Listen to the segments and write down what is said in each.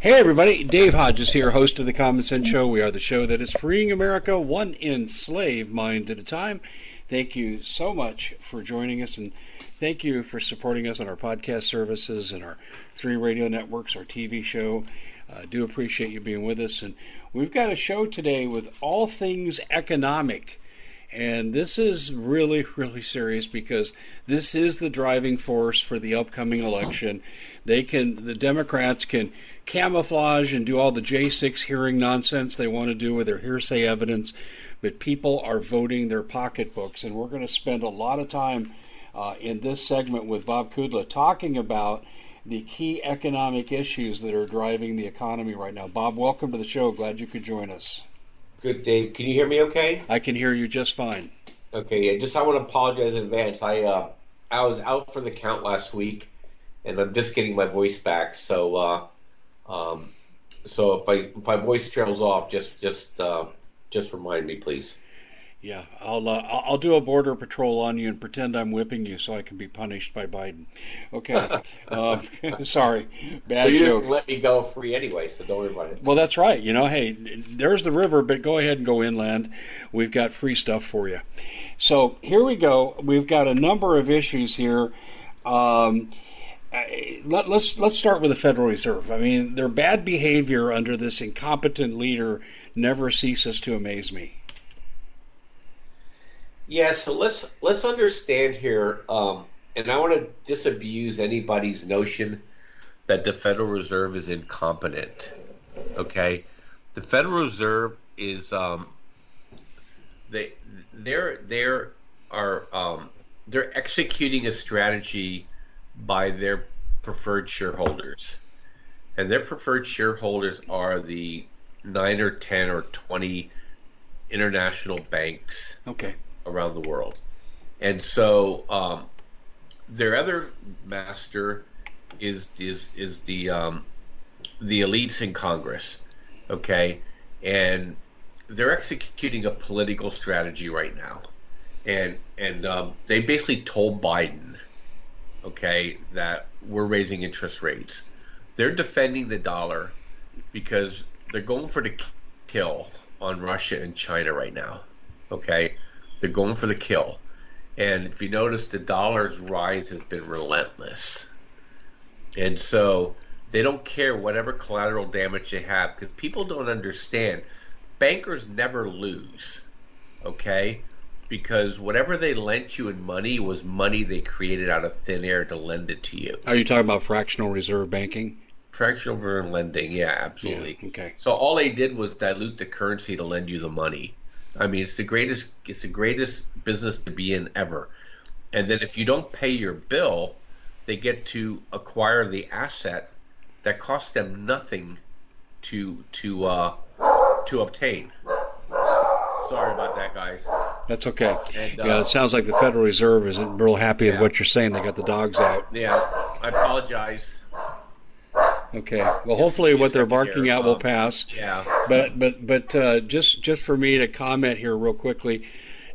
Hey everybody, Dave Hodges here, host of the Common Sense Show. We are the show that is freeing America one enslaved mind at a time. Thank you so much for joining us, and thank you for supporting us on our podcast services and our 3 radio networks, our TV show. Do appreciate you being with us. And we've got a show today with all things economic. And this is really, really serious because this is the driving force for the upcoming election. The Democrats can camouflage and do all the J6 hearing nonsense they want to do with their hearsay evidence, but people are voting their pocketbooks. And we're going to spend a lot of time in this segment with Bob Kudla talking about the key economic issues that are driving the economy right now. Bob, welcome to the show. Glad you could join us. Good, Dave. Can you hear me okay? I can hear you just fine. Okay, I want to apologize in advance. I was out for the count last week, and I'm just getting my voice back. So if my voice trails off, just remind me, please. Yeah, I'll do a border patrol on you and pretend I'm whipping you so I can be punished by Biden. Okay, sorry, bad you joke. Just let me go free anyway, so don't worry about it. Well, that's right. Hey, there's the river, but go ahead and go inland. We've got free stuff for you. So here we go. We've got a number of issues here. Let's start with the Federal Reserve. I mean, their bad behavior under this incompetent leader never ceases to amaze me. Yeah, so let's understand here, and I want to disabuse anybody's notion that the Federal Reserve is incompetent. Okay, the Federal Reserve is they're executing a strategy by their preferred shareholders, and their preferred shareholders are the 9 or 10 or 20 international banks. Okay. Around the world. And so their other master is the elites in Congress, okay? And they're executing a political strategy right now. And they basically told Biden, okay, that we're raising interest rates. They're defending the dollar because they're going for the kill on Russia and China right now, okay? They're going for the kill. And if you notice, the dollar's rise has been relentless. And so they don't care whatever collateral damage they have, because people don't understand. Bankers never lose, okay? Because whatever they lent you in money was money they created out of thin air to lend it to you. Are you talking about fractional reserve banking? Fractional reserve lending, yeah, absolutely. Yeah, okay. So all they did was dilute the currency to lend you the money. I mean, it's the greatest business to be in ever. And then if you don't pay your bill, they get to acquire the asset that costs them nothing to obtain. Sorry about that, guys. That's okay. And, it sounds like the Federal Reserve isn't real happy with what you're saying. They got the dogs out. Yeah, I apologize. Okay. Well, hopefully what they're barking out will pass. Yeah. But just for me to comment here real quickly,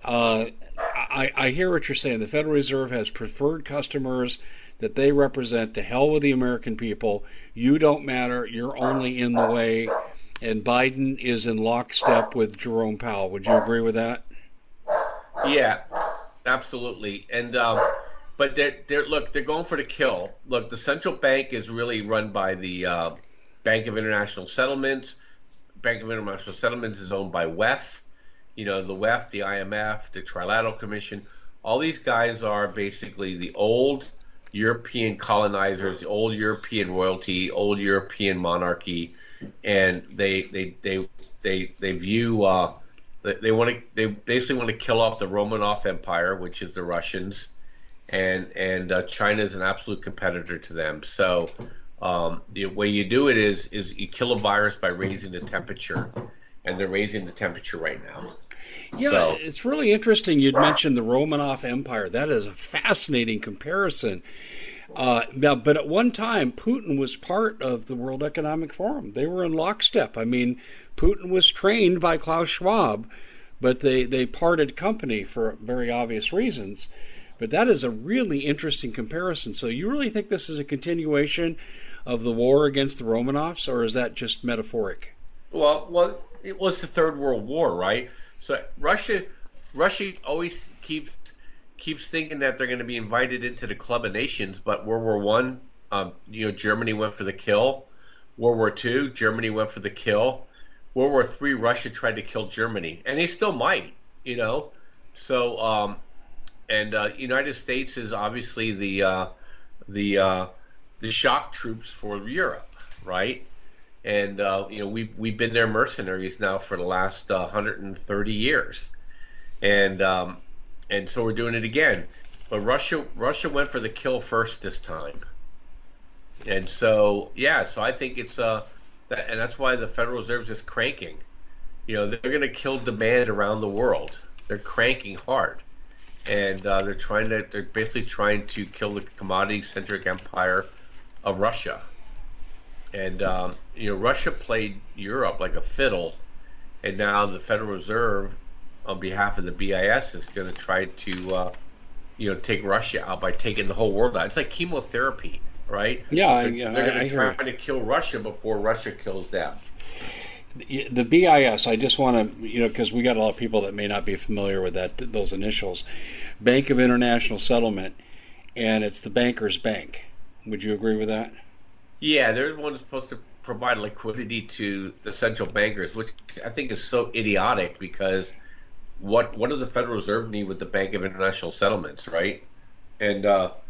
I hear what you're saying. The Federal Reserve has preferred customers that they represent. To hell with the American people. You don't matter. You're only in the way. And Biden is in lockstep with Jerome Powell. Would you agree with that? Yeah, absolutely. And but they're going for the kill. Look, the central bank is really run by the Bank of International Settlements. Bank of International Settlements is owned by WEF. The WEF, the IMF, the Trilateral Commission. All these guys are basically the old European colonizers, the old European royalty, old European monarchy, and they view they basically want to kill off the Romanov Empire, which is the Russians. And China is an absolute competitor to them. So the way you do it is you kill a virus by raising the temperature, and they're raising the temperature right now. Yeah, it's really interesting. You'd mentioned the Romanov Empire. That is a fascinating comparison. But at one time, Putin was part of the World Economic Forum. They were in lockstep. I mean, Putin was trained by Klaus Schwab, but they parted company for very obvious reasons. But that is a really interesting comparison. So you really think this is a continuation of the war against the Romanovs, or is that just metaphoric? Well, it was the Third World War, right? So Russia always keeps thinking that they're going to be invited into the Club of Nations, but World War One, Germany went for the kill. World War Two, Germany went for the kill. World War Three, Russia tried to kill Germany, and they still might, So, United States is obviously the shock troops for Europe, right? And we've been their mercenaries now for the last 130 years, and so we're doing it again. But Russia went for the kill first this time, and so I think it's and that's why the Federal Reserve is cranking. They're going to kill demand around the world. They're cranking hard, and they're basically trying to kill the commodity-centric empire of Russia. And Russia played Europe like a fiddle, and now the Federal Reserve, on behalf of the BIS, is going to try to take Russia out by taking the whole world out. It's like chemotherapy, right? Yeah, they're going to try to kill Russia before Russia kills them. The BIS, I just want to, because we got a lot of people that may not be familiar with those initials, Bank of International Settlement, and it's the banker's bank. Would you agree with that? Yeah, they're the ones supposed to provide liquidity to the central bankers, which I think is so idiotic, because what does the Federal Reserve need with the Bank of International Settlements, right? And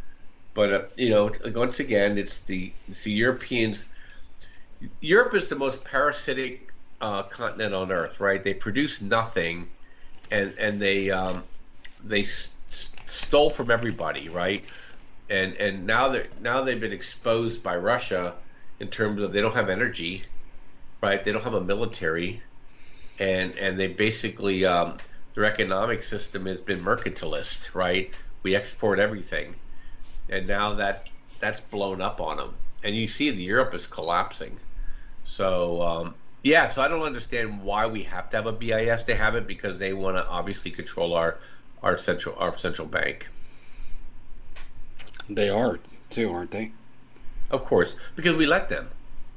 once again, it's the Europeans. Europe is the most parasitic continent on Earth, right? They produce nothing, and they stole from everybody, right? And now they've been exposed by Russia in terms of they don't have energy, right? They don't have a military, and they basically their economic system has been mercantilist, right? We export everything, and now that's blown up on them, and you see Europe is collapsing. So so I don't understand why we have to have a BIS. They have it because they want to obviously control our central bank. They are too, aren't they? Of course, because we let them.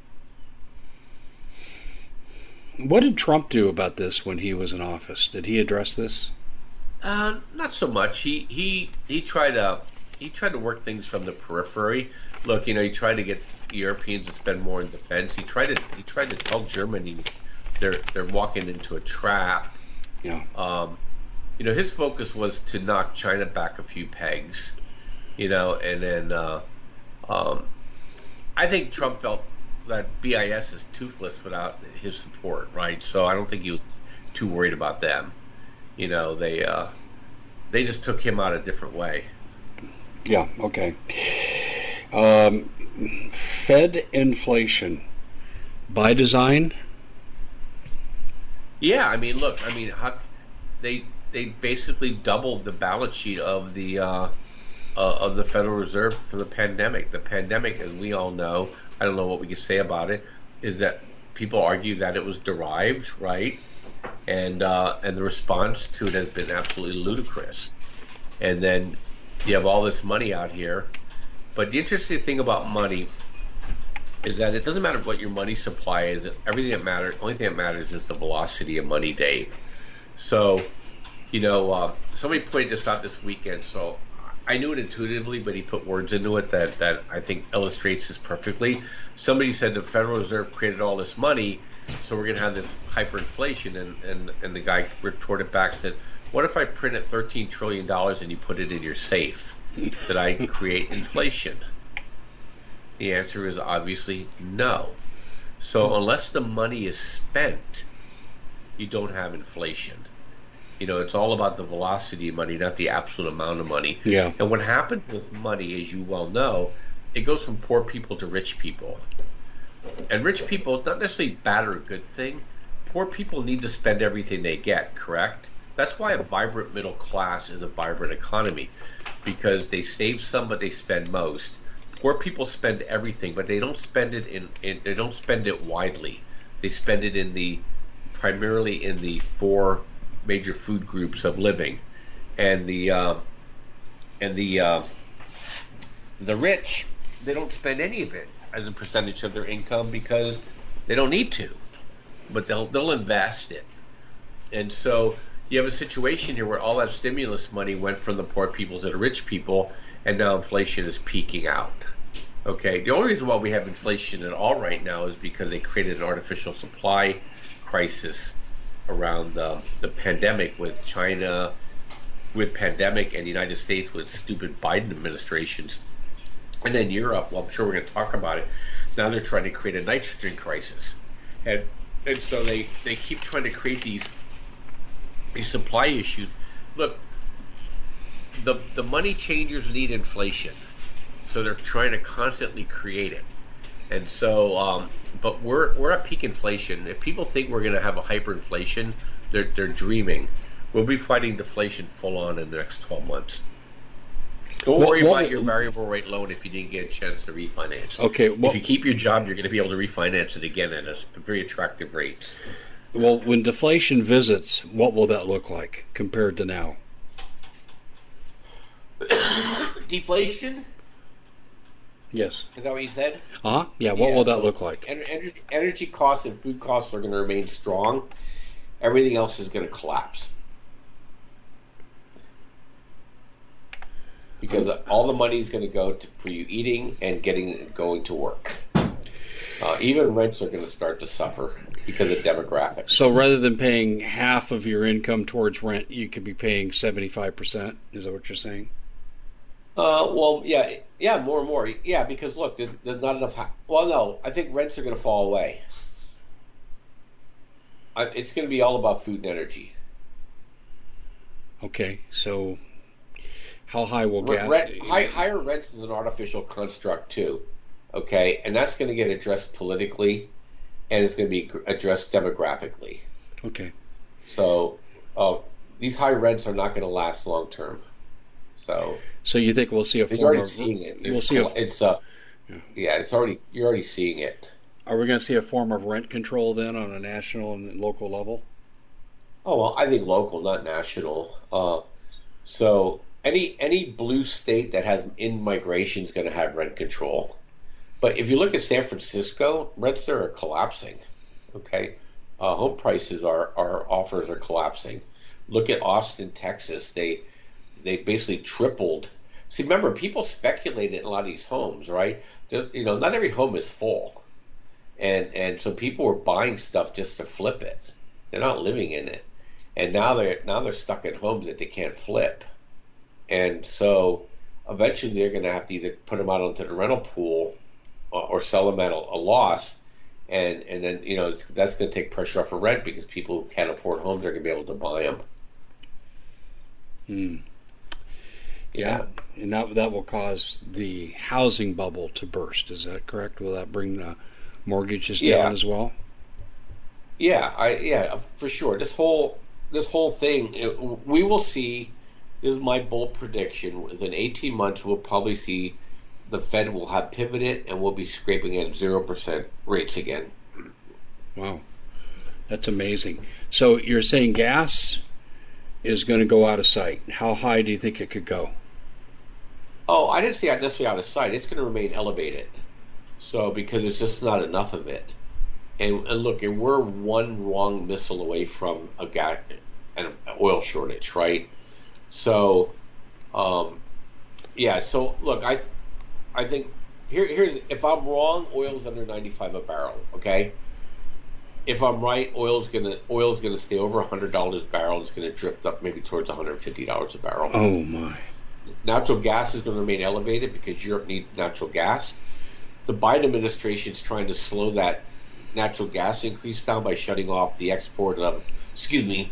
What did Trump do about this when he was in office? Did he address this? Not so much. He tried to work things from the periphery. Look, he tried to get Europeans to spend more in defense. He tried to tell Germany they're walking into a trap. Yeah. His focus was to knock China back a few pegs. And then I think Trump felt that BIS is toothless without his support, right? So I don't think he was too worried about them. They just took him out a different way. Yeah, okay. Fed inflation by design? Yeah, they basically doubled the balance sheet of the Federal Reserve for the pandemic. The pandemic, as we all know, I don't know what we can say about it, is that people argue that it was derived, right? And the response to it has been absolutely ludicrous. And then you have all this money out here. But the interesting thing about money is that it doesn't matter what your money supply is. Everything that matters, only thing that matters is the velocity of money, Dave. So, somebody pointed this out this weekend. So I knew it intuitively, but he put words into it that I think illustrates this perfectly. Somebody said the Federal Reserve created all this money, so we're going to have this hyperinflation. And the guy retorted back and said, what if I printed $13 trillion and you put it in your safe? Did I create inflation? The answer is obviously no. So unless the money is spent, you don't have inflation. It's all about the velocity of money, not the absolute amount of money. Yeah. And what happens with money, as you well know, it goes from poor people to rich people. And rich people, it's not necessarily bad or a good thing. Poor people need to spend everything they get, correct? That's why a vibrant middle class is a vibrant economy, because they save some, but they spend most. Poor people spend everything, but they don't spend it they don't spend it widely. They spend it primarily in the four major food groups of living, and the rich, they don't spend any of it. as a percentage of their income because they don't need to, but they'll invest it. And so you have a situation here where all that stimulus money went from the poor people to the rich people, and now inflation is peaking out. Okay, the only reason why we have inflation at all right now is because they created an artificial supply crisis around the pandemic with China, with pandemic, and the United States with stupid Biden administrations. And then Europe, well, I'm sure we're going to talk about it. Now they're trying to create a nitrogen crisis. And so they keep trying to create these supply issues. Look, the money changers need inflation. So they're trying to constantly create it. And so, but we're at peak inflation. If people think we're going to have a hyperinflation, they're dreaming. We'll be fighting deflation full on in the next 12 months. Don't worry about your variable rate loan if you didn't get a chance to refinance. Okay. Well, if you keep your job, you're going to be able to refinance it again at a very attractive rates. Well, when deflation visits, what will that look like compared to now? Deflation? Yes. Is that what you said? Yeah, what will that look like? Energy costs and food costs are going to remain strong. Everything else is going to collapse. Because all the money is going to go for you eating and going to work. Even rents are going to start to suffer because of demographics. So rather than paying half of your income towards rent, you could be paying 75%? Is that what you're saying? Well, yeah, more and more. Yeah, because look, there's not enough. Well, no, I think rents are going to fall away. It's going to be all about food and energy. Okay, so how high will gas? Higher rents is an artificial construct too. Okay, and that's going to get addressed politically, and it's going to be addressed demographically. Okay. So these high rents are not going to last long term. So you think we'll see a form you're already of? Seeing it. We'll see you're already seeing it. Are we going to see a form of rent control then on a national and local level? Oh well, I think local, not national. So any blue state that has in-migration is going to have rent control. But if you look at San Francisco, rents there are collapsing. Okay, home prices offers are collapsing. Look at Austin, Texas. They basically tripled. See, remember, people speculated in a lot of these homes, right? Not every home is full, and so people were buying stuff just to flip it. They're not living in it, and now they're stuck in homes that they can't flip, and so eventually they're going to have to either put them out onto the rental pool or sell them at a loss, and then that's going to take pressure off of rent because people who can't afford homes are going to be able to buy them. Yeah, and that will cause the housing bubble to burst. Is that correct? Will that bring the mortgages down as well? Yeah, for sure. This whole thing, we will see. This is my bold prediction. Within 18 months, we'll probably see the Fed will have pivoted and we'll be scraping at 0% rates again. Wow, that's amazing. So you're saying gas is going to go out of sight. How high do you think it could go? Oh, I didn't say necessarily out of sight. It's going to remain elevated. So because there's just not enough of it. And look, and we're one wrong missile away from an oil shortage, right? So, So look, I think here's if I'm wrong, oil's under 95 a barrel. Okay. If I'm right, oil's gonna stay over $100 a barrel. It's gonna drift up maybe towards $150 a barrel. Oh my! Natural gas is going to remain elevated because Europe needs natural gas. The Biden administration is trying to slow that natural gas increase down by shutting off the export of. Excuse me.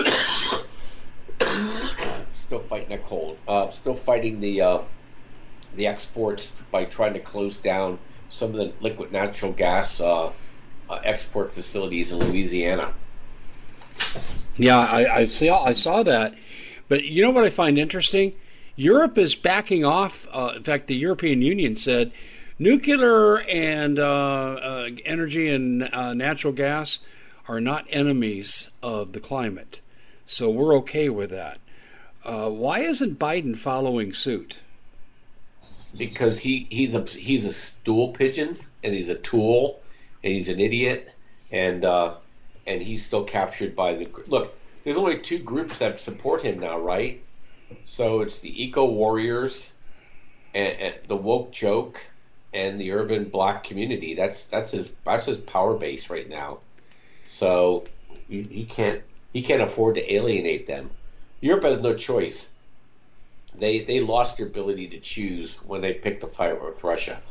Still fighting that cold. Still fighting the exports by trying to close down some of the liquid natural gas export facilities in Louisiana. Yeah, I saw that. But you know what I find interesting? Europe is backing off. In fact, the European Union said nuclear and energy and natural gas are not enemies of the climate. So we're okay with that. Why isn't Biden following suit? Because he's a stool pigeon. he's a tool, and he's an idiot, and he's still captured by the look. There's only two groups that support him now, right? So it's the eco warriors, and the woke joke, and the urban black community. That's his power base right now. So he can't afford to alienate them. Europe has no choice. They lost their ability to choose when they picked the fight with Russia.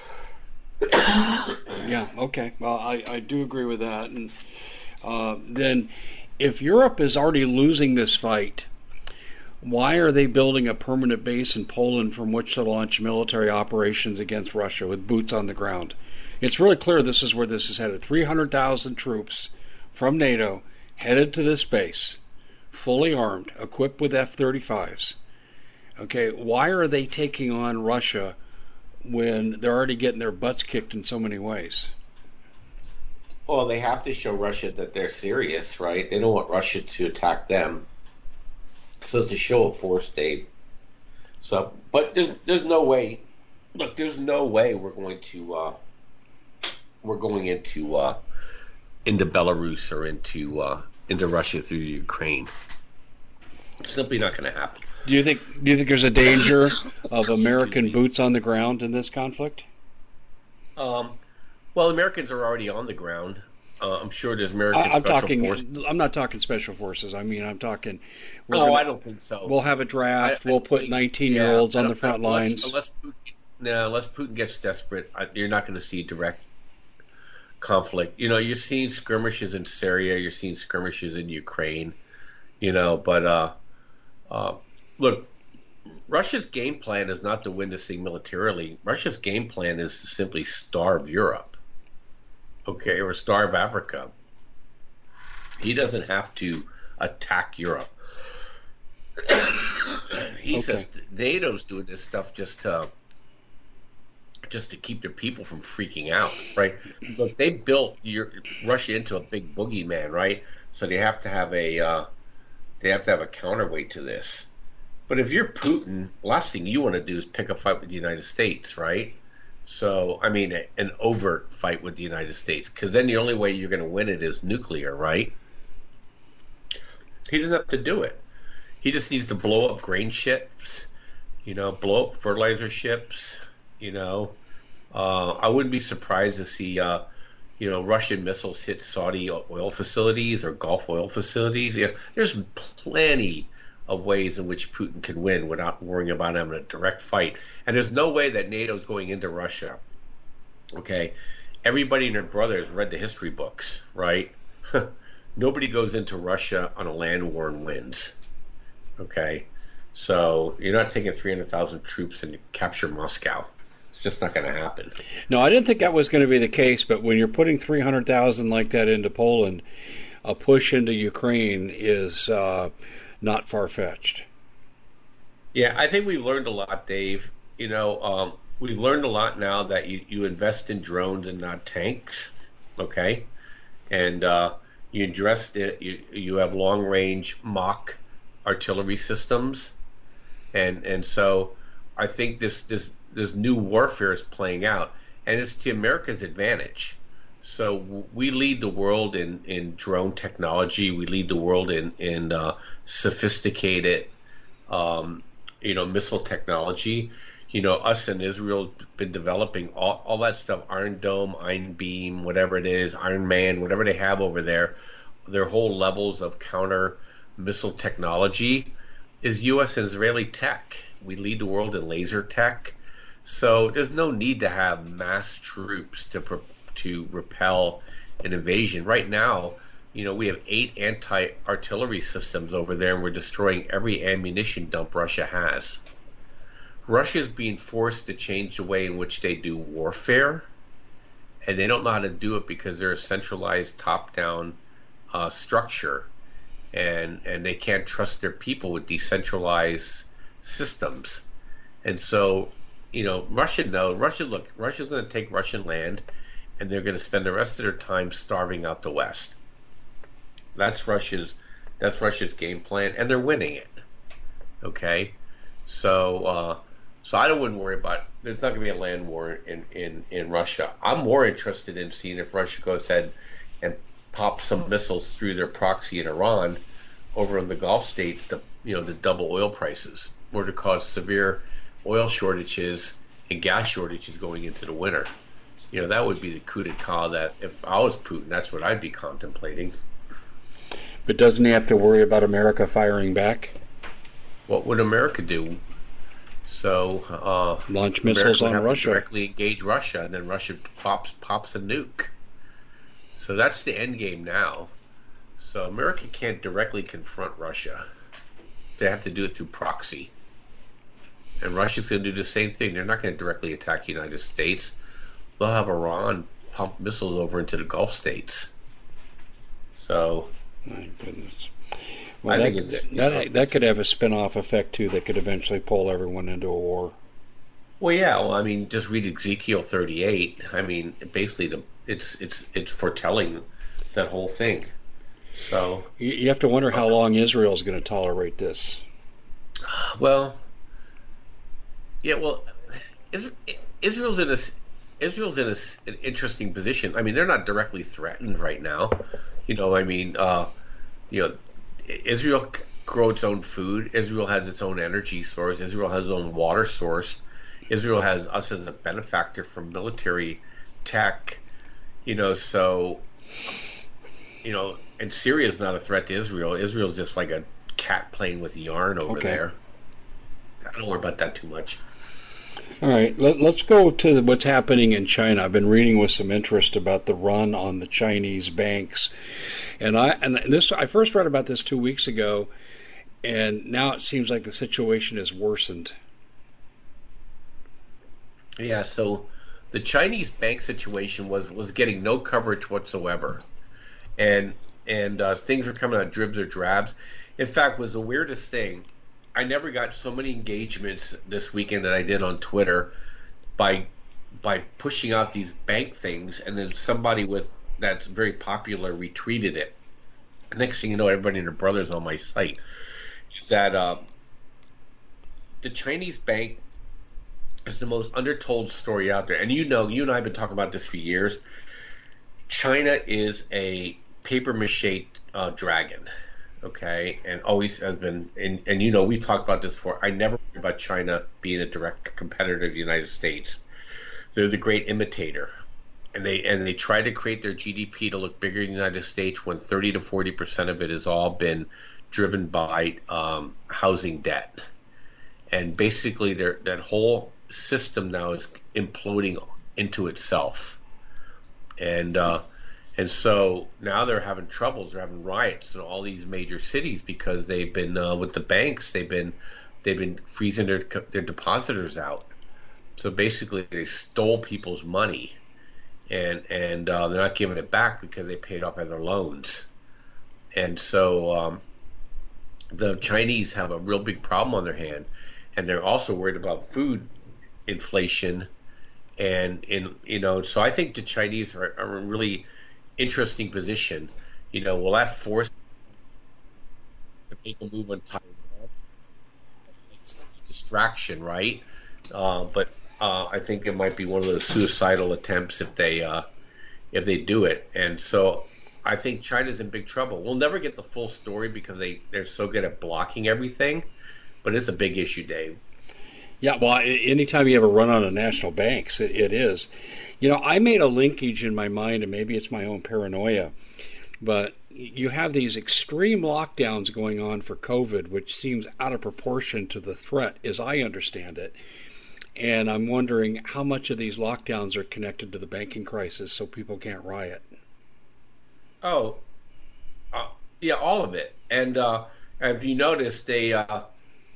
Yeah. Okay. Well, I do agree with that. And then, if Europe is already losing this fight, why are they building a permanent base in Poland from which to launch military operations against Russia with boots on the ground? It's really clear this is where this is headed. 300,000 troops from NATO headed to this base, fully armed, equipped with F-35s. Okay, why are they taking on Russia when they're already getting their butts kicked in so many ways? Well, they have to show Russia that they're serious, right? They don't want Russia to attack them. So it's a show of force, Dave. So, but there's no way. Look, there's no way we're going into Belarus or into Russia through Ukraine. It's simply not going to happen. Do you think there's a danger of American boots on the ground in this conflict? Well, Americans are already on the ground. I'm sure there's American special forces. I'm not talking special forces. I mean, I'm talking. I don't think so. We'll have a draft. We'll put 19-year-olds on the front lines. Unless Putin gets desperate, you're not going to see direct conflict. You know, you're seeing skirmishes in Syria. You're seeing skirmishes in Ukraine. You know, but look, Russia's game plan is not to win this thing militarily. Russia's game plan is to simply starve Europe, okay, or starve Africa. He doesn't have to attack Europe. NATO's doing this stuff just to keep their people from freaking out, right? Look, they built Russia into a big boogeyman, right? So they have to have a counterweight to this. But if you're Putin, the last thing you want to do is pick a fight with the United States, right? So, I mean, an overt fight with the United States, because then the only way you're going to win it is nuclear, right? He doesn't have to do it. He just needs to blow up grain ships, blow up fertilizer ships, I wouldn't be surprised to see, Russian missiles hit Saudi oil facilities or Gulf oil facilities. There's plenty of ways in which Putin can win without worrying about having a direct fight. And there's no way that NATO's going into Russia. Okay? Everybody and their brother has read the history books, right? Nobody goes into Russia on a land war and wins. Okay? So you're not taking 300,000 troops and capture Moscow. It's just not going to happen. No, I didn't think that was going to be the case, but when you're putting 300,000 like that into Poland, a push into Ukraine is not far-fetched. Yeah, I think we've learned a lot, Dave. We've learned a lot now that you invest in drones and not tanks, okay? And you addressed it. You have long-range mock artillery systems, and so I think this new warfare is playing out, and it's to America's advantage. So we lead the world in drone technology. We lead the world in sophisticated, missile technology. Us and Israel have been developing all that stuff, Iron Dome, Iron Beam, whatever it is, Iron Man, whatever they have over there, their whole levels of counter missile technology is U.S. and Israeli tech. We lead the world in laser tech. So there's no need to have mass troops to repel an invasion. Right now, we have 8 anti-artillery systems over there, and we're destroying every ammunition dump Russia has. Russia is being forced to change the way in which they do warfare, and they don't know how to do it because they're a centralized top-down structure, and they can't trust their people with decentralized systems. And so, Russia's going to take Russian land, and they're going to spend the rest of their time starving out the West. That's Russia's game plan, and they're winning it. Okay, so I wouldn't worry about there's not going to be a land war in Russia. I'm more interested in seeing if Russia goes ahead and pops some missiles through their proxy in Iran over in the Gulf states to, to double oil prices or to cause severe oil shortages and gas shortages going into the winter. That would be the coup d'etat that if I was Putin, that's what I'd be contemplating. But doesn't he have to worry about America firing back? What would America do? So launch missiles on Russia, directly engage Russia, and then Russia pops a nuke. So that's the end game now. So America can't directly confront Russia. They have to do it through proxy. And Russia's going to do the same thing. They're not going to directly attack the United States. They'll have Iran pump missiles over into the Gulf states. So, my goodness. Well, that could have a spin-off effect too. That could eventually pull everyone into a war. Well, yeah. Well, I mean, just read Ezekiel 38. I mean, basically, it's foretelling that whole thing. So you have to wonder how long Israel's going to tolerate this. Well, yeah. Well, Israel's in an interesting position. I mean, they're not directly threatened right now. Israel grows its own food. Israel has its own energy source. Israel has its own water source. Israel has us as a benefactor from military tech. And Syria is not a threat to Israel. Israel's just like a cat playing with yarn over there. I don't worry about that too much. All right, let's go to what's happening in China. I've been reading with some interest about the run on the Chinese banks, and I first read about this 2 weeks ago, and now it seems like the situation has worsened. Yeah, so the Chinese bank situation was getting no coverage whatsoever, and things were coming out dribs or drabs. In fact, was the weirdest thing. I never got so many engagements this weekend that I did on Twitter by pushing out these bank things, and then somebody that's very popular retweeted it. Next thing you know, everybody and their brother's on my site. Is that the Chinese bank is the most undertold story out there, and you and I have been talking about this for years. China is a paper mache dragon. Okay, and always has been, and we've talked about this before. I never worry about China being a direct competitor of the United States. They're the great imitator, and they try to create their GDP to look bigger than the United States when 30 to 40% of it has all been driven by housing debt, and basically that whole system now is imploding into itself, and so now they're having troubles. They're having riots in all these major cities because they've been with the banks. They've been freezing their depositors out. So basically, they stole people's money, and they're not giving it back because they paid off other loans. And so the Chinese have a real big problem on their hand, and they're also worried about food inflation. So I think the Chinese are a really interesting position. Will that force to make a move on Taiwan? It's a distraction, right? But I think it might be one of those suicidal attempts if they do it. And so I think China's in big trouble. We'll never get the full story because they're so good at blocking everything, but it's a big issue, Dave. Yeah, well, anytime you have a run on national banks, it is. I made a linkage in my mind, and maybe it's my own paranoia, but you have these extreme lockdowns going on for COVID, which seems out of proportion to the threat, as I understand it. And I'm wondering how much of these lockdowns are connected to the banking crisis so people can't riot. Oh, yeah, all of it. And if you notice, you have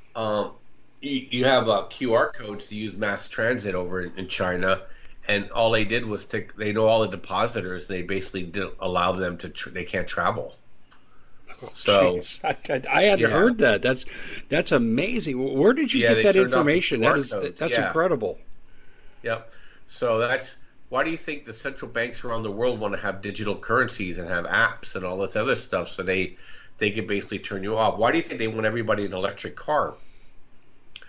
QR codes to use mass transit over in China. And all they did was they know all the depositors. They basically didn't allow them they can't travel. Oh, so I hadn't heard that. That's amazing. Where did you get that information? That's incredible. Yep. So why do you think the central banks around the world want to have digital currencies and have apps and all this other stuff so they can basically turn you off? Why do you think they want everybody an electric car?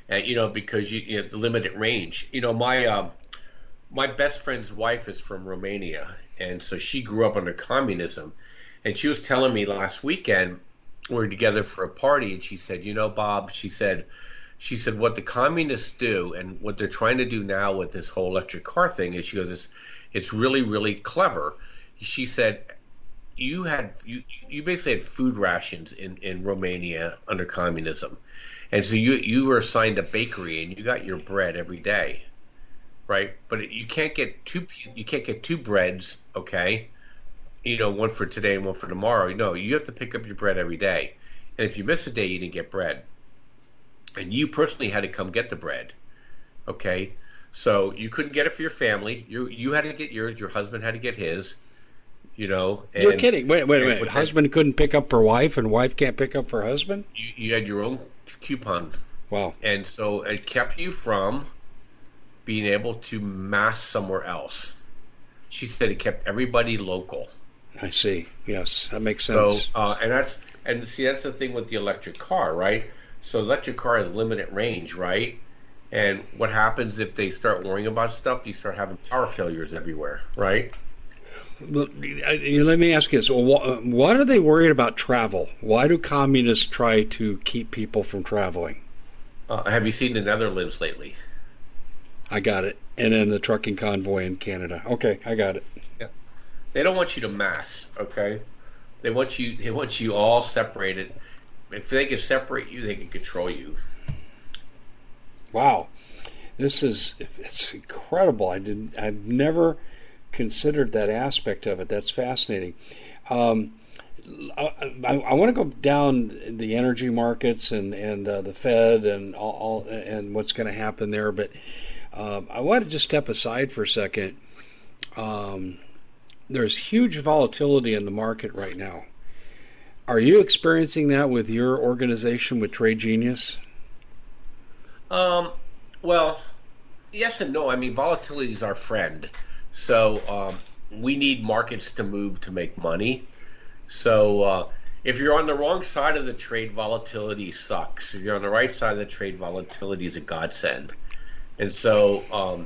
because you know the limited range. My best friend's wife is from Romania, and so she grew up under communism. And she was telling me last weekend we were together for a party, and she said, Bob, she said what the communists do and what they're trying to do now with this whole electric car thing is, she goes, it's really, really clever. She said you basically had food rations in Romania under communism, and so you were assigned a bakery and you got your bread every day, right? But you can't get two breads, okay? One for today and one for tomorrow. No, you have to pick up your bread every day, and if you miss a day, you didn't get bread, and you personally had to come get the bread, okay? So you couldn't get it for your family. You had to get yours. Your husband had to get his. And you're kidding. Wait a minute. Husband couldn't pick up for wife, and wife can't pick up for husband? You had your own coupon. Wow. And so it kept you from being able to mass somewhere else. She said it kept everybody local. I see. Yes, that makes sense. So, that's the thing with the electric car, right? So electric car has limited range, right? And what happens if they start worrying about stuff? You start having power failures everywhere, right? Well, let me ask you this. What are they worried about travel? Why do communists try to keep people from traveling? Have you seen the Netherlands lately? I got it. And then the trucking convoy in Canada. Okay, I got it. Yeah. They don't want you to mass, okay? They want you all separated. If they can separate you, they can control you. Wow. It's incredible. I've never considered that aspect of it. That's fascinating. I want to go down the energy markets and the Fed and all and what's going to happen there, but I want to just step aside for a second. There's huge volatility in the market right now. Are you experiencing that with your organization, with Trade Genius? Well, yes and no. I mean, volatility is our friend. So we need markets to move to make money. So if you're on the wrong side of the trade, volatility sucks. If you're on the right side of the trade, volatility is a godsend. And so,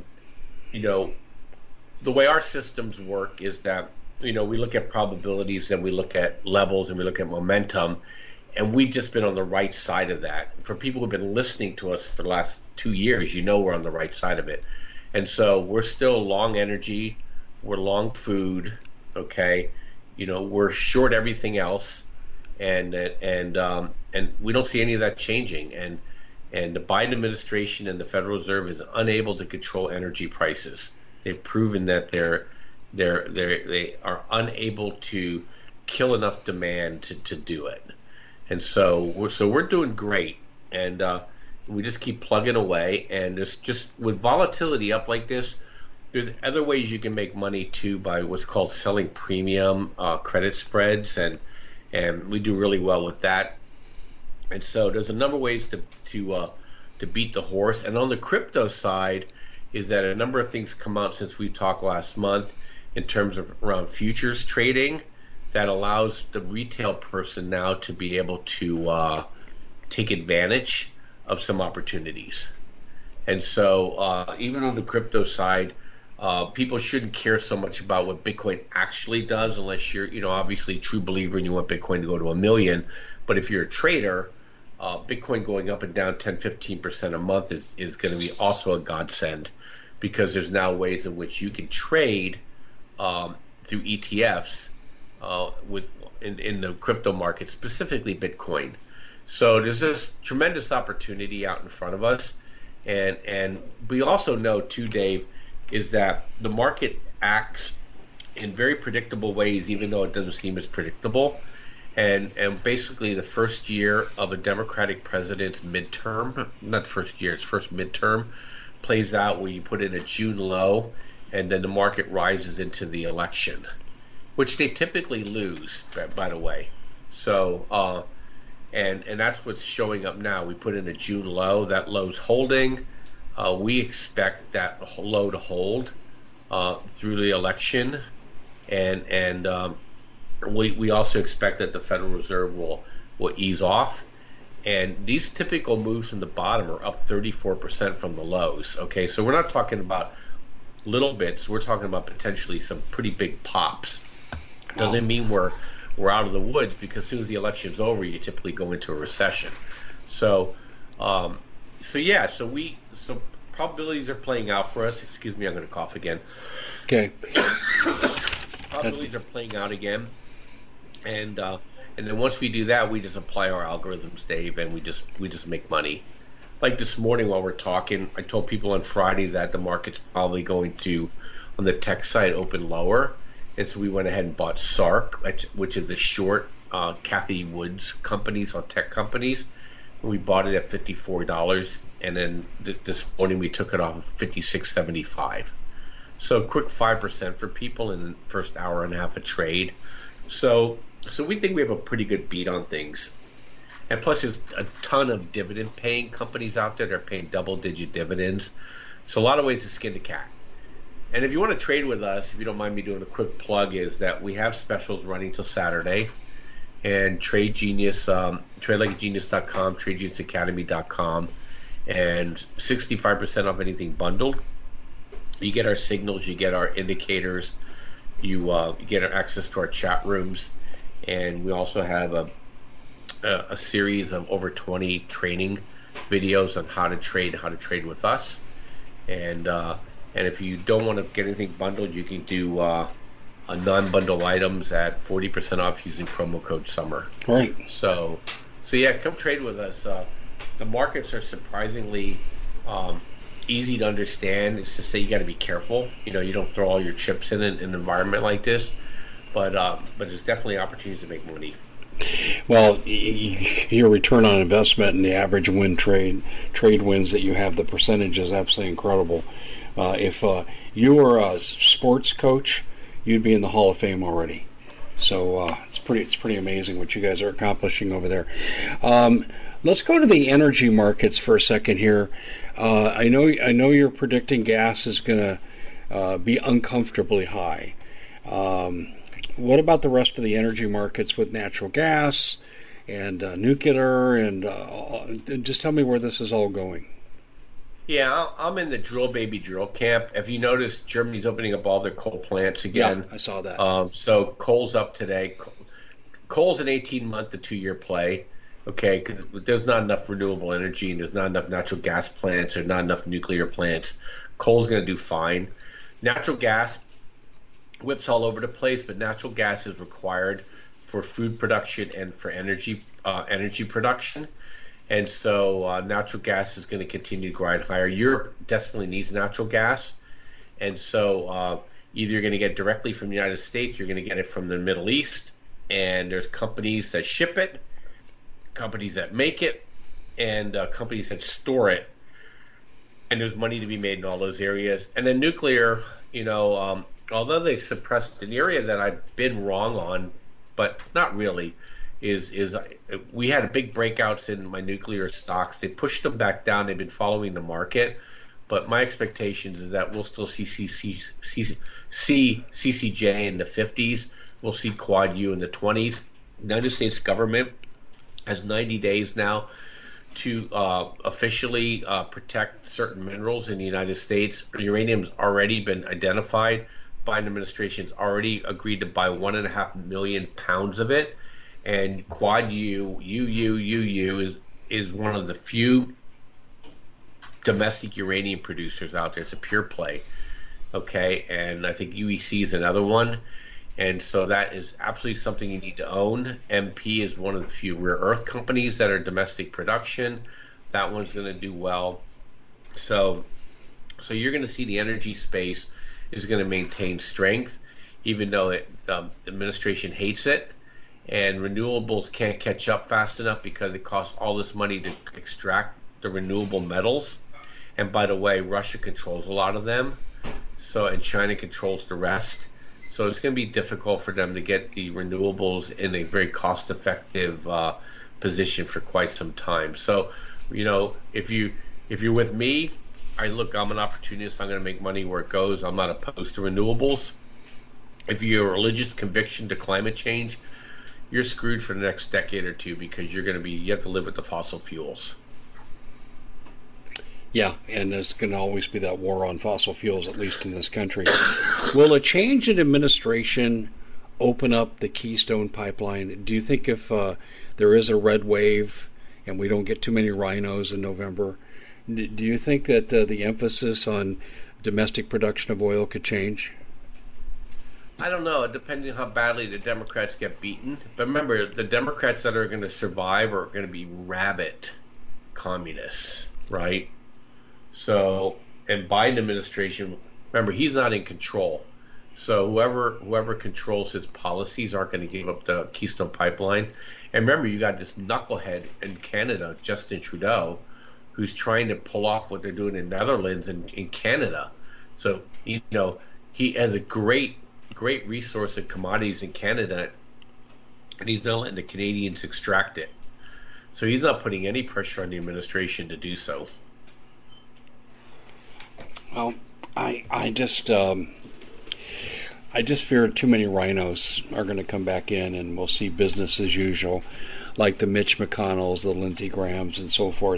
the way our systems work is that, we look at probabilities and we look at levels and we look at momentum, and we've just been on the right side of that. For people who've been listening to us for the last 2 years, we're on the right side of it. And so we're still long energy, we're long food, okay? We're short everything else, and we don't see any of that changing. And the Biden administration and the Federal Reserve is unable to control energy prices. They've proven that they are unable to kill enough demand to do it. And so we're doing great, and we just keep plugging away. And it's just with volatility up like this, there's other ways you can make money too by what's called selling premium credit spreads, and we do really well with that. And so there's a number of ways to beat the horse. And on the crypto side is that a number of things come out since we talked last month in terms of around futures trading that allows the retail person now to be able to take advantage of some opportunities. And so even on the crypto side, people shouldn't care so much about what Bitcoin actually does unless you're, obviously a true believer and you want Bitcoin to go to 1 million. But if you're a trader, Bitcoin going up and down 10-15% a month is going to be also a godsend, because there's now ways in which you can trade through ETFs in the crypto market, specifically Bitcoin. So there's this tremendous opportunity out in front of us, and we also know too, Dave, is that the market acts in very predictable ways, even though it doesn't seem as predictable. And basically the first year of a Democratic president's midterm, not first year, it's first midterm, plays out where you put in a June low, and then the market rises into the election, which they typically lose, by the way. So, and that's what's showing up now. We put in a June low, that low's holding. We expect that low to hold through the election, and we also expect that the Federal Reserve will ease off, And these typical moves from the bottom are up 34% from the lows. Okay, so we're not talking about little bits. We're talking about potentially some pretty big pops. Doesn't mean we're out of the woods, because as soon as the election's over, you typically go into a recession. So probabilities are playing out for us. Excuse me, I'm going to cough again. Okay. Probabilities are playing out again, and then once we do that, we just apply our algorithms, Dave, and we just make money. Like this morning while we're talking, I told people on Friday that the market's probably going to, on the tech side, open lower. And so we went ahead and bought SARK, which is a short Cathie Woods companies on tech companies. We bought it at $54, and then this morning we took it off of $56.75. So a quick 5% for people in the first hour and a half of trade. So we think we have a pretty good beat on things. And plus, there's a ton of dividend-paying companies out there that are paying double-digit dividends. So a lot of ways to skin the cat. And if you want to trade with us, if you don't mind me doing a quick plug, is that we have specials running till Saturday. And Trade Genius, TradeLikeAGenius.com, TradeGeniusAcademy.com, and 65% off anything bundled. You get our signals, you get our indicators, you get our access to our chat rooms, and we also have a series of over 20 training videos on how to trade with us. And if you don't want to get anything bundled, you can do a non-bundle items at 40% off using promo code SUMMER. Right. So yeah, come trade with us. The markets are surprisingly easy to understand. It's just that you got to be careful. You don't throw all your chips in an environment like this. But there's definitely opportunities to make money. Well, your return on investment and the average trade wins that you have, the percentage is absolutely incredible. If you were a sports coach, you'd be in the Hall of Fame already. So it's pretty amazing what you guys are accomplishing over there. Let's go to the energy markets for a second here. I know you're predicting gas is going to be uncomfortably high. What about the rest of the energy markets with natural gas and nuclear, and just tell me where this is all going. Yeah, I'm in the drill baby drill camp. If you notice, Germany's opening up all their coal plants again. Yeah, I saw that. So coal's up today. Coal's an 18-month to 2-year play, okay, because there's not enough renewable energy and there's not enough natural gas plants or not enough nuclear plants. Coal's going to do fine. Natural gas whips all over the place, but natural gas is required for food production and for energy production. And so natural gas is going to continue to grind higher. Europe desperately needs natural gas. And so either you're going to get directly from the United States, you're going to get it from the Middle East. And there's companies that ship it, companies that make it, and companies that store it. And there's money to be made in all those areas. And then nuclear, although they suppressed an area that I've been wrong on, but not really, is we had a big breakouts in my nuclear stocks. They pushed them back down. They've been following the market, but my expectations is that we'll still see CCJ in the 50s. We'll see Quad U in the 20s. The United States government has 90 days now to officially protect certain minerals in the United States. Uranium's already been identified. Biden administration's already agreed to buy 1.5 million pounds of it. And Quad U is one of the few domestic uranium producers out there. It's a pure play, okay? And I think UEC is another one. And so that is absolutely something you need to own. MP is one of the few rare earth companies that are domestic production. That one's going to do well. So you're going to see the energy space is going to maintain strength, even though the administration hates it. And renewables can't catch up fast enough because it costs all this money to extract the renewable metals. And by the way, Russia controls a lot of them, and China controls the rest. So it's going to be difficult for them to get the renewables in a very cost-effective position for quite some time. So, if you're with me, I'm an opportunist. I'm going to make money where it goes. I'm not opposed to renewables. If you're a religious conviction to climate change, you're screwed for the next decade or two because you have to live with the fossil fuels. Yeah, and there's going to always be that war on fossil fuels, at least in this country. Will a change in administration open up the Keystone Pipeline? Do you think if there is a red wave and we don't get too many rhinos in November, do you think that the emphasis on domestic production of oil could change? I don't know, depending on how badly the Democrats get beaten. But remember, the Democrats that are going to survive are going to be rabid communists, right? So, and Biden administration, remember, he's not in control. So whoever controls his policies aren't going to give up the Keystone Pipeline. And remember, you got this knucklehead in Canada, Justin Trudeau, who's trying to pull off what they're doing in Netherlands and in Canada. So, he has a great resource of commodities in Canada, and he's not letting the Canadians extract it. So he's not putting any pressure on the administration to do so. Well, I just fear too many rhinos are going to come back in, and we'll see business as usual, like the Mitch McConnells, the Lindsey Grahams, and so forth.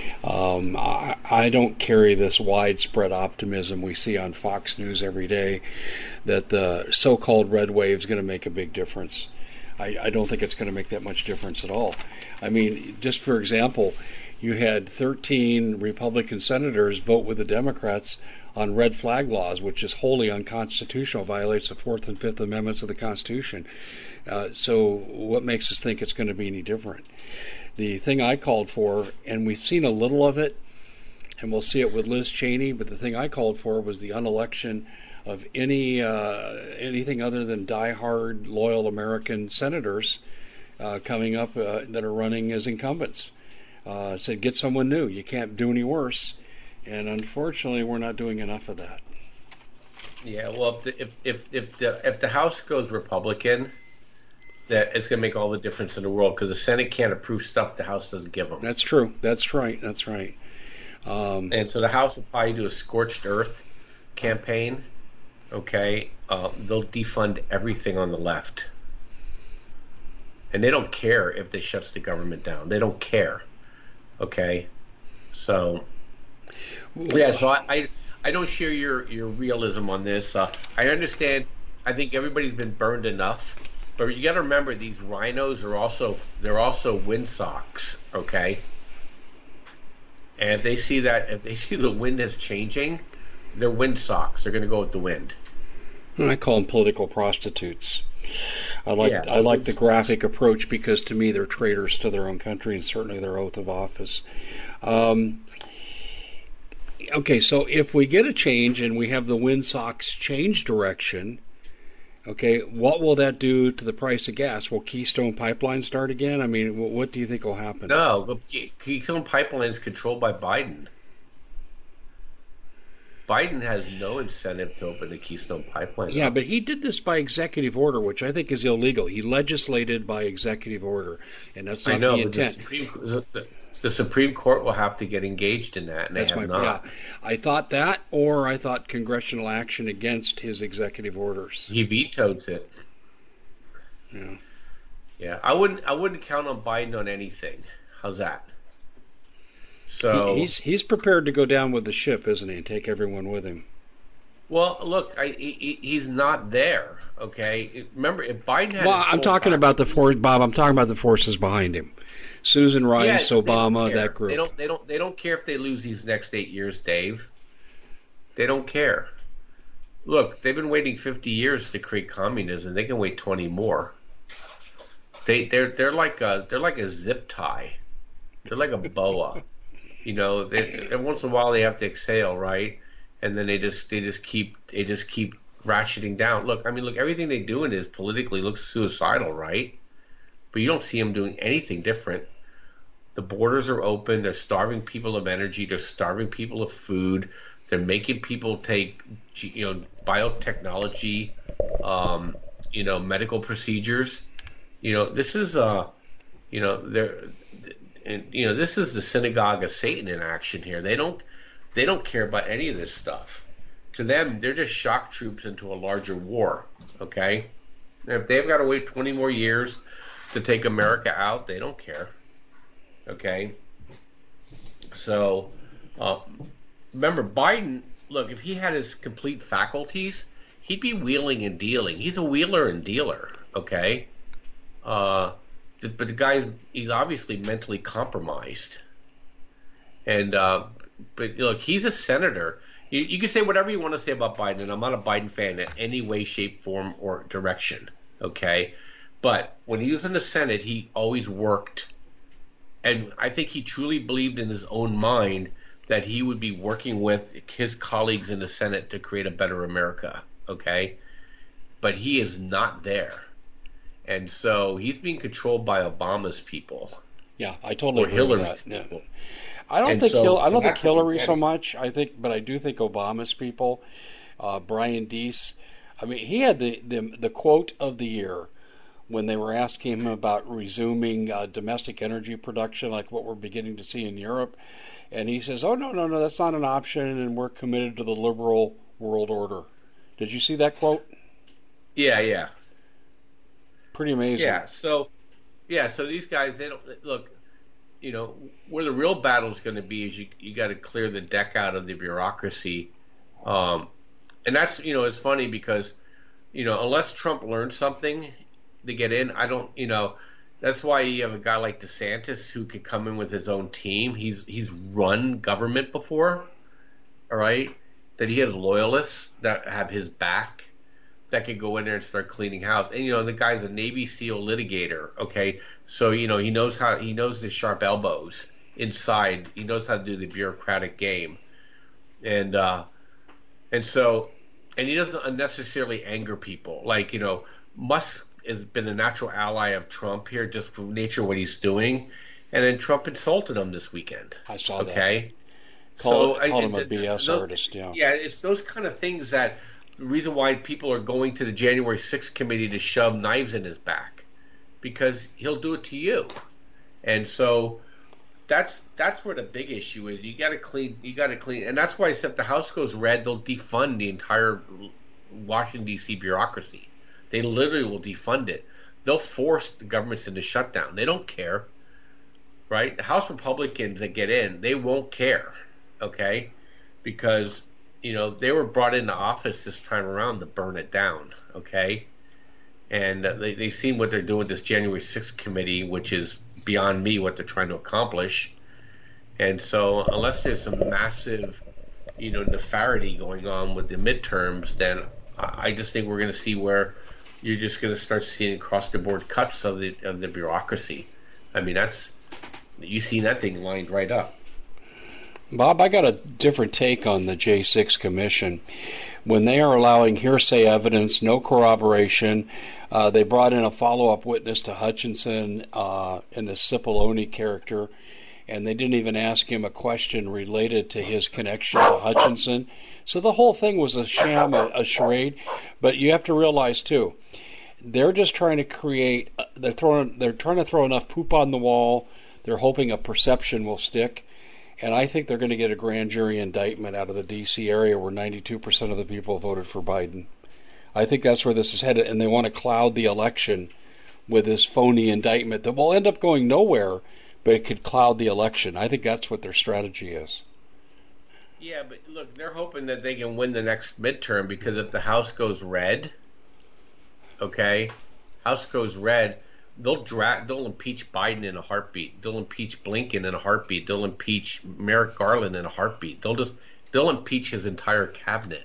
I don't carry this widespread optimism we see on Fox News every day that the so-called red wave is going to make a big difference. I don't think it's going to make that much difference at all. I mean, just for example, you had 13 Republican senators vote with the Democrats on red flag laws, which is wholly unconstitutional, violates the Fourth and Fifth Amendments of the Constitution. So what makes us think it's going to be any different? The thing I called for, and we've seen a little of it, and we'll see it with Liz Cheney, but the thing I called for was the unelection of anything other than diehard, loyal American senators coming up that are running as incumbents. Said, get someone new. You can't do any worse. And unfortunately, we're not doing enough of that. Yeah, well, if the House goes Republican, that it's going to make all the difference in the world, because the Senate can't approve stuff the House doesn't give them. That's true. That's right. That's right. And so the House will probably do a scorched earth campaign. Okay, they'll defund everything on the left, and they don't care if they shuts the government down. They don't care. Okay, so yeah, so I don't share your realism on this. I understand. I think everybody's been burned enough, but you got to remember these rhinos are also windsocks. Okay, and if they see the wind is changing, they're windsocks. They're going to go with the wind. I call them political prostitutes. I like the graphic approach because to me they're traitors to their own country and certainly their oath of office. Okay, so if we get a change and we have the windsocks change direction, okay, what will that do to the price of gas? Will Keystone Pipeline start again? I mean, what do you think will happen? No, Keystone Pipeline is controlled by Biden. Biden has no incentive to open the Keystone Pipeline. Yeah, but he did this by executive order, which I think is illegal. He legislated by executive order, and that's not the intent. The Supreme Court will have to get engaged in that, and they have not. Yeah. I thought that, or I thought congressional action against his executive orders. He vetoed it. Yeah. Yeah, I wouldn't count on Biden on anything. How's that? So he's prepared to go down with the ship, isn't he, and take everyone with him. Well, look, he's not there. Okay, remember if Biden had. Well, I'm talking about the force, Bob. I'm talking about the forces behind him. Susan Rice, Obama, that group. They don't care if they lose these next 8 years, Dave. They don't care. Look, they've been waiting 50 years to create communism. They can wait 20 more. They're like a zip tie. They're like a boa. You know, every once in a while they have to exhale, right? And then they just keep ratcheting down. Look, everything they're doing is politically looks suicidal, right? But you don't see them doing anything different. The borders are open. They're starving people of energy. They're starving people of food. They're making people take, biotechnology, medical procedures. This is, this is the synagogue of Satan in action here. They don't care about any of this stuff. To them, they're just shock troops into a larger war. Okay, and if they've got to wait 20 more years to take America out. They don't care. Okay? So, remember, Biden, look, if he had his complete faculties, he'd be wheeling and dealing. He's a wheeler and dealer, okay? But the guy, he's obviously mentally compromised. And, but look, he's a senator. You can say whatever you want to say about Biden, and I'm not a Biden fan in any way, shape, form, or direction, okay? But when he was in the Senate, he always worked. And I think he truly believed in his own mind that he would be working with his colleagues in the Senate to create a better America, okay? But he is not there. And so he's being controlled by Obama's people. Yeah, I totally agree with that. People. Yeah. I don't And think so- I don't so think that's Hillary what so much. But I do think Obama's people, Brian Deese. I mean, he had the quote of the year when they were asking him about resuming domestic energy production, like what we're beginning to see in Europe, and he says, "Oh no, that's not an option, and we're committed to the liberal world order." Did you see that quote? Yeah. Pretty amazing. So these guys, they don't look. You know, where the real battle is going to be is you got to clear the deck out of the bureaucracy, and that's it's funny because unless Trump learns something to get in, I don't that's why you have a guy like DeSantis who could come in with his own team. He's run government before, all right, that he has loyalists that have his back that could go in there and start cleaning house. And the guy's a Navy SEAL litigator, okay? So he knows the sharp elbows inside. He knows how to do the bureaucratic game. And he doesn't unnecessarily anger people. Like, Musk has been a natural ally of Trump here just from nature of what he's doing. And then Trump insulted him this weekend. I saw that. Okay? Called him a BS artist, yeah. Yeah, it's those kind of things that the reason why people are going to the January 6th committee to shove knives in his back, because he'll do it to you. And so that's where the big issue is. You got to clean, and that's why if the House goes red, they'll defund the entire Washington D.C. bureaucracy. They literally will defund it. They'll force the governments into shutdown. They don't care, right? The House Republicans that get in, they won't care, okay, because they were brought into office this time around to burn it down, okay? And they've seen what they're doing with this January 6th committee, which is beyond me what they're trying to accomplish. And so unless there's some massive, nefarity going on with the midterms, then I just think we're going to see where you're just going to start seeing across-the-board cuts of the bureaucracy. I mean, you've seen that thing lined right up. Bob, I got a different take on the J6 Commission. When they are allowing hearsay evidence, no corroboration, they brought in a follow-up witness to Hutchinson in the Cipollone character, and they didn't even ask him a question related to his connection to Hutchinson. So the whole thing was a sham, a charade. But you have to realize, too, they're just trying to create, they're trying to throw enough poop on the wall. They're hoping a perception will stick. And I think they're going to get a grand jury indictment out of the D.C. area where 92% of the people voted for Biden. I think that's where this is headed, and they want to cloud the election with this phony indictment that will end up going nowhere, but it could cloud the election. I think that's what their strategy is. Yeah, but look, they're hoping that they can win the next midterm, because if the House goes red, okay, House goes red, they'll impeach Biden in a heartbeat. They'll impeach Blinken in a heartbeat. They'll impeach Merrick Garland in a heartbeat. They'll impeach his entire cabinet.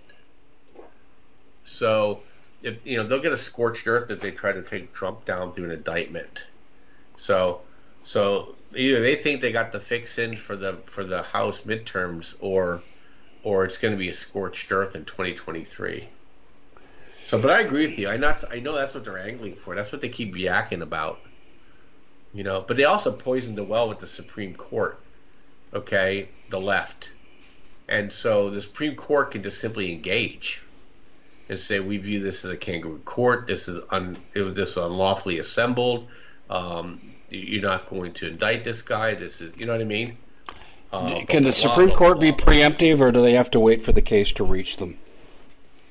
So, they'll get a scorched earth if they try to take Trump down through an indictment. So either they think they got the fix in for the House midterms, or it's going to be a scorched earth in 2023. So, but I agree with you. I know that's what they're angling for. That's what they keep yakking about. But they also poisoned the well with the Supreme Court. Okay, the left, and so the Supreme Court can just simply engage and say, we view this as a kangaroo court. This was unlawfully assembled. You're not going to indict this guy. This is, you know what I mean? Can the Supreme Court be preemptive, or do they have to wait for the case to reach them?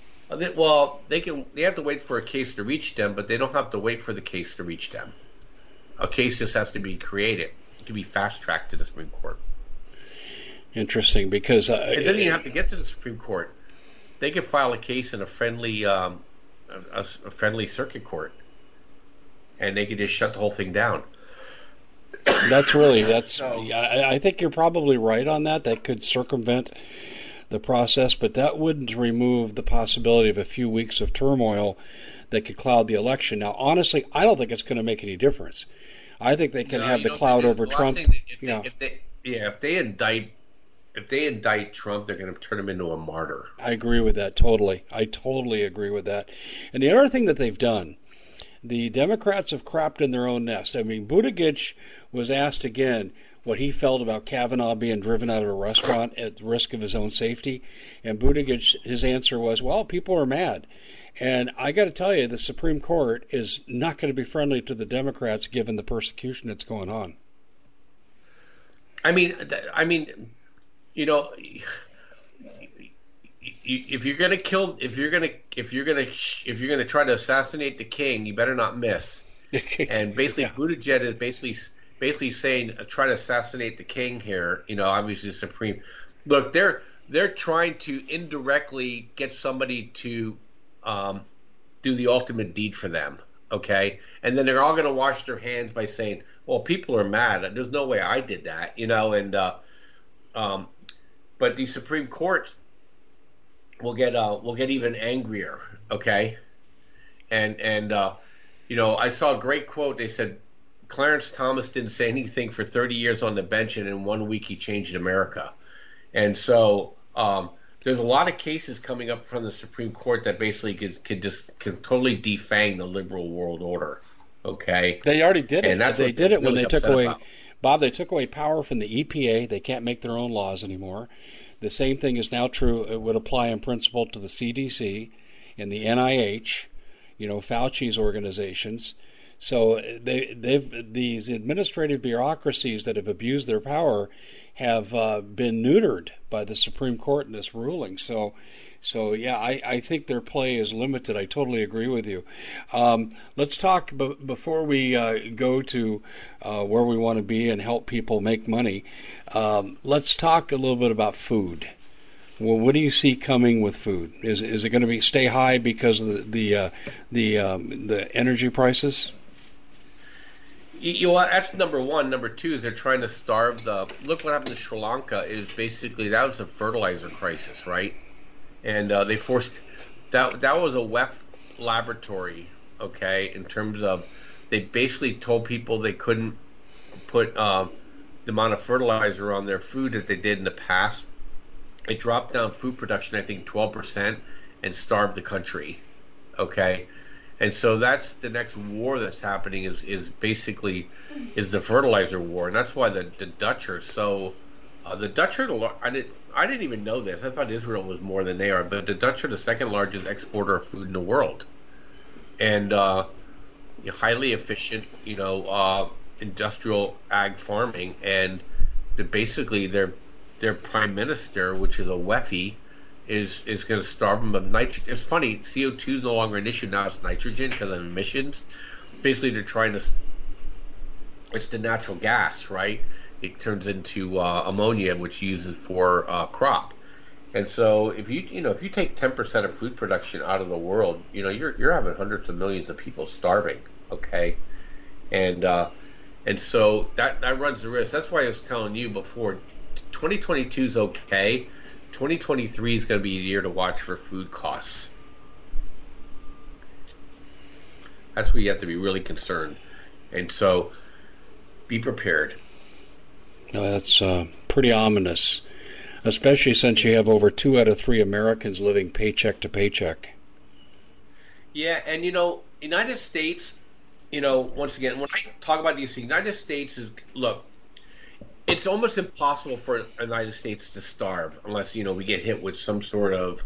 Well, they have to wait for a case to reach them, but they don't have to wait for the case to reach them. A case just has to be created. It can be fast-tracked to the Supreme Court. Interesting, because it doesn't even have to get to the Supreme Court. They could file a case in a friendly circuit court, and they could just shut the whole thing down. I think you're probably right on that. That could circumvent the process, but that wouldn't remove the possibility of a few weeks of turmoil that could cloud the election. Now, honestly, I don't think it's going to make any difference. I think they can have the cloud over Trump. If they indict Trump, they're going to turn him into a martyr. I agree with that totally. I totally agree with that. And the other thing that they've done, the Democrats have crapped in their own nest. I mean, Buttigieg was asked again what he felt about Kavanaugh being driven out of a restaurant at the risk of his own safety. And Buttigieg, his answer was, well, people are mad. And I got to tell you, the Supreme Court is not going to be friendly to the Democrats given the persecution that's going on. I mean, you know, if you're going to try to assassinate the king, you better not miss. And basically, Buttigieg is basically saying, try to assassinate the king here. You know, obviously the Supreme. Look, they're trying to indirectly get somebody to do the ultimate deed for them. Okay, and then they're all going to wash their hands by saying, "Well, people are mad. There's no way I did that." You know, and but the Supreme Court will get even angrier. Okay, and you know, I saw a great quote. They said Clarence Thomas didn't say anything for 30 years on the bench, and in 1 week he changed America. And so there's a lot of cases coming up from the Supreme Court that basically can totally defang the liberal world order. Okay, they already did it. And they did it when they took away, Bob. They took away power from the EPA. They can't make their own laws anymore. The same thing is now true. It would apply in principle to the CDC and the NIH. You know, Fauci's organizations. So these administrative bureaucracies that have abused their power have been neutered by the Supreme Court in this ruling. So yeah, I think their play is limited. I totally agree with you. Let's talk before we go to where we want to be and help people make money. Let's talk a little bit about food. Well, what do you see coming with food? Is it going to stay high because of the energy prices? You know, that's number one. Number two is they're trying to starve look what happened to Sri Lanka is basically that was a fertilizer crisis, right? And they forced that was a WEF laboratory, okay, in terms of they basically told people they couldn't put the amount of fertilizer on their food that they did in the past. It dropped down food production, I think, 12% and starved the country, okay? And so that's the next war that's happening is basically the fertilizer war, and that's why the Dutch are so. The Dutch are I didn't even know this. I thought Israel was more than they are, but the Dutch are the second largest exporter of food in the world, and highly efficient, industrial ag farming, and basically their prime minister, which is a WEFI, is going to starve them of nitrogen. It's funny, CO2 is no longer an issue now; it's nitrogen because of emissions. Basically, they're trying to. It's the natural gas, right? It turns into ammonia, which uses for crop. And so, if you take 10% of food production out of the world, you're having hundreds of millions of people starving. Okay, and so that runs the risk. That's why I was telling you before. 2022 is okay. 2023 is going to be a year to watch for food costs. That's where you have to be really concerned. And so be prepared. No, that's pretty ominous, especially since you have over 2 out of 3 Americans living paycheck to paycheck. Yeah, and United States, once again, when I talk about these things, United States look, it's almost impossible for the United States to starve unless we get hit with some sort of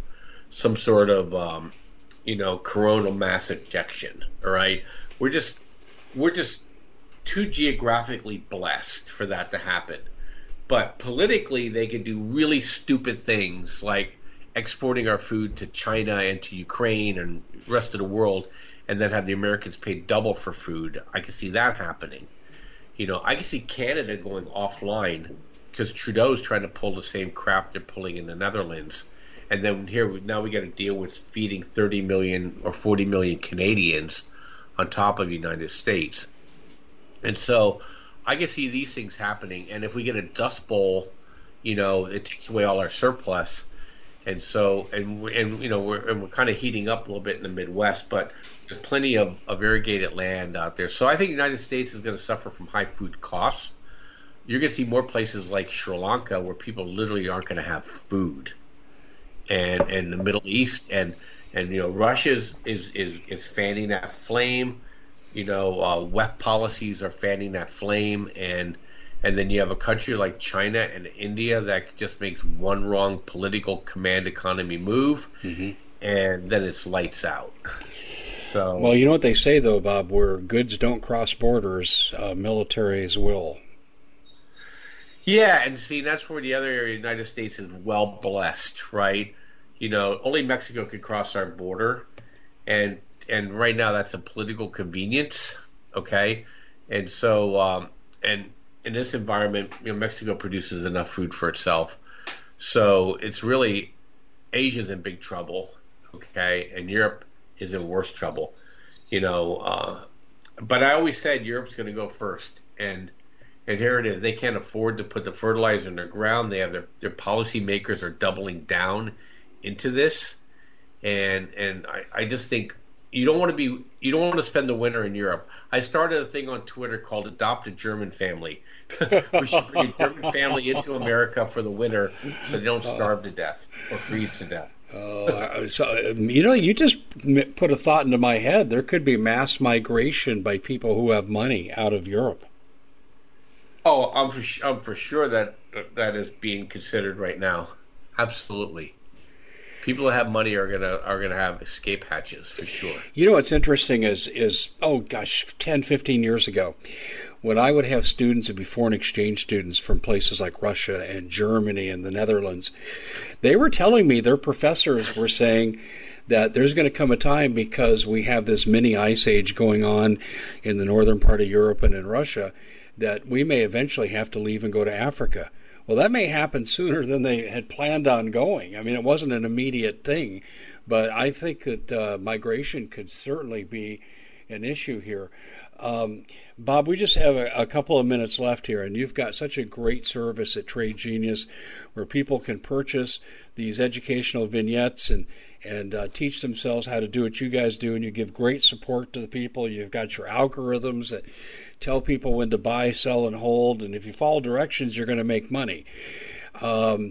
coronal mass ejection. All right, we're just too geographically blessed for that to happen. But politically, they could do really stupid things like exporting our food to China and to Ukraine and the rest of the world, and then have the Americans pay double for food. I can see that happening. I can see Canada going offline because Trudeau's trying to pull the same crap they're pulling in the Netherlands. And then now we got to deal with feeding 30 million or 40 million Canadians on top of the United States. And so I can see these things happening. And if we get a Dust Bowl, it takes away all our surplus. And so, we're kind of heating up a little bit in the Midwest, but there's plenty of irrigated land out there. So I think the United States is going to suffer from high food costs. You're going to see more places like Sri Lanka where people literally aren't going to have food, and the Middle East and Russia is fanning that flame. WEF policies are fanning that flame, and then you have a country like China and India that just makes one wrong political command economy move, and then it's lights out. So, well, you know what they say, though, Bob, where goods don't cross borders, militaries will. Yeah, and see, that's where the other area of the United States is well blessed, right? Only Mexico can cross our border, and right now that's a political convenience, okay? And so, and in this environment, Mexico produces enough food for itself. So it's really Asia's in big trouble, okay? And Europe is in worse trouble, but I always said Europe's going to go first, and here it is. They can't afford to put the fertilizer in their ground. They have their policy makers are doubling down into this, and I just think you don't want to spend the winter in Europe. I started a thing on Twitter called "Adopt a German Family." We should bring a German family into America for the winter so they don't starve to death or freeze to death. You just put a thought into my head. There could be mass migration by people who have money out of Europe. Oh, I'm for sure that is being considered right now. Absolutely. People that have money are gonna have escape hatches for sure. What's interesting is 10, 15 years ago, when I would have students, it'd be foreign exchange students from places like Russia and Germany and the Netherlands, they were telling me their professors were saying that there's going to come a time, because we have this mini ice age going on in the northern part of Europe and in Russia, that we may eventually have to leave and go to Africa. Well, that may happen sooner than they had planned on going. I mean, it wasn't an immediate thing, but I think that migration could certainly be an issue here. Bob, we just have a couple of minutes left here, and you've got such a great service at Trade Genius where people can purchase these educational vignettes and teach themselves how to do what you guys do, and you give great support to the people. You've got your algorithms that tell people when to buy, sell, and hold, and if you follow directions, you're going to make money. A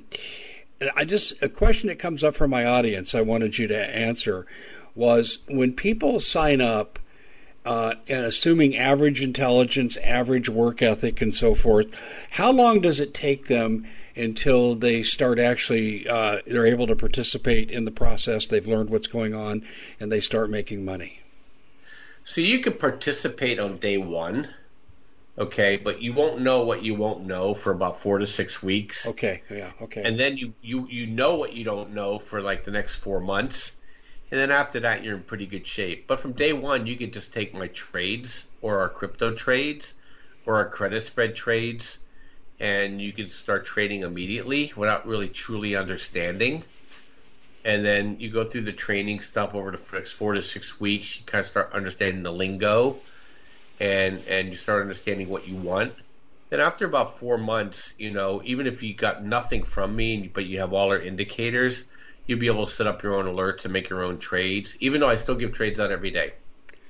question that comes up from my audience I wanted you to answer was, when people sign up, and assuming average intelligence, average work ethic, and so forth, how long does it take them until they start actually, they're able to participate in the process, they've learned what's going on, and they start making money? So you can participate on day one, okay, but you won't know what you won't know for about 4 to 6 weeks. Okay, yeah, okay. And then you know what you don't know for like the next 4 months. And then after that, you're in pretty good shape. But from day one, you could just take my trades or our crypto trades or our credit spread trades, and you can start trading immediately without really truly understanding. And then you go through the training stuff over the next 4 to 6 weeks. You kind of start understanding the lingo, and you start understanding what you want. Then after about 4 months, even if you got nothing from me, but you have all our indicators, you'll be able to set up your own alerts and make your own trades, even though I still give trades out every day.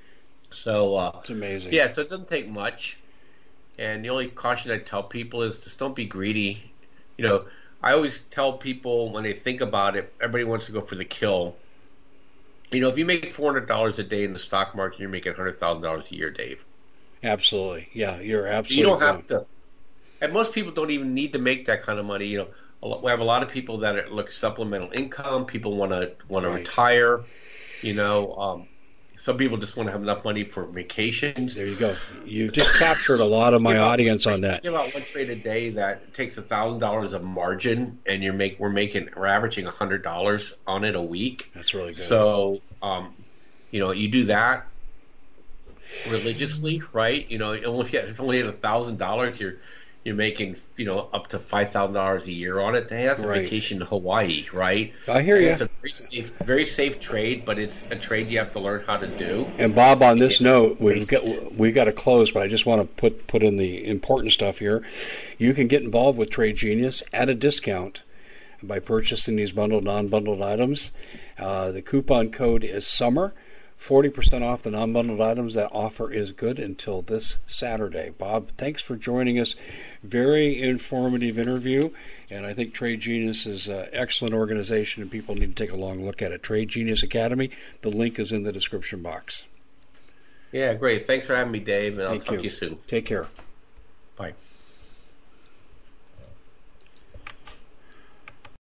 So it's amazing. Yeah, so it doesn't take much. And the only caution I tell people is just don't be greedy. I always tell people when they think about it, everybody wants to go for the kill. If you make $400 a day in the stock market, you're making $100,000 a year, Dave. Absolutely. Yeah, you're absolutely. You don't have to. And most people don't even need to make that kind of money. We have a lot of people that look supplemental income. People want to retire. Some people just want to have enough money for vacations. There you go. You just captured a lot of my audience on that. Give out one trade a day that takes $1,000 of margin, and we're averaging $100 on it a week. That's really good. So, you do that, religiously, right? You know, if you only had $1,000, you're making up to $5,000 a year on it. Hey, that's a Right. vacation to Hawaii, right? I hear And you. it's a very safe trade, but it's a trade you have to learn how to do. And Bob, on this note, Very we've got to close, but I just want to put in the important stuff here. You can get involved with Trade Genius at a discount by purchasing these bundled, non-bundled items. The coupon code is SUMMER. 40% off the non-bundled items. That offer is good until this Saturday. Bob, thanks for joining us. Very informative interview, and I think Trade Genius is an excellent organization, and people need to take a long look at it. Trade Genius Academy. The link is in the description box. Yeah, great. Thanks for having me, Dave, and I'll Thank talk you. to you soon. Take care. Bye.